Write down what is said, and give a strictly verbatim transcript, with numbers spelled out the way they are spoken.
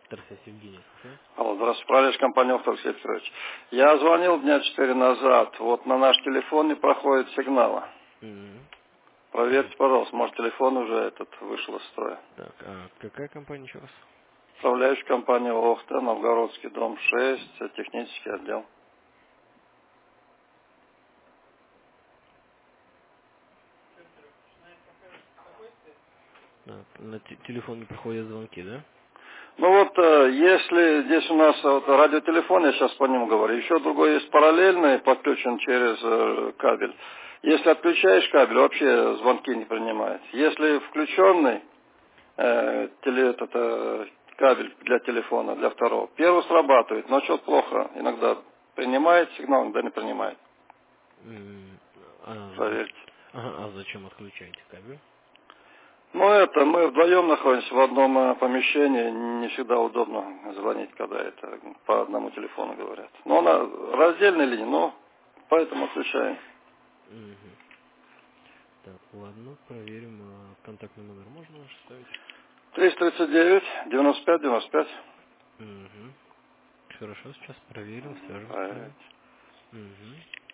Тарасев Евгений. Алло, здравствуйте, пролежь компания Охта Алексей Петрович. Я звонил дня четыре назад, вот на наш телефон не проходит сигнала. Mm-hmm. Проверьте, пожалуйста, может телефон уже этот вышел из строя. Так, а какая компания еще раз? Управляющая компания Охта, Новгородский дом шесть, технический отдел. Так, на те- телефон не проходят звонки, да? Ну вот, э, если здесь у нас вот, радиотелефон, я сейчас по нему говорю, еще другой есть параллельный, подключен через э, кабель. Если отключаешь кабель, вообще звонки не принимает. Если включенный э, теле, этот, э, кабель для телефона, для второго, первый срабатывает, но что-то плохо. Иногда принимает сигнал, иногда не принимает. М, А, за- Проверьте. ага, а зачем отключаете кабель? Ну это, мы вдвоем находимся в одном э, помещении, не всегда удобно звонить, когда это по одному телефону говорят. Но на раздельной линии, но поэтому отключаем. Мгм. Так, ладно, проверим. А контактный номер можно ваш ставить? триста тридцать девять, девяносто пять, девяносто пять. Угу. Хорошо, сейчас проверим, свяжемся с Проверяйте. вами. Угу.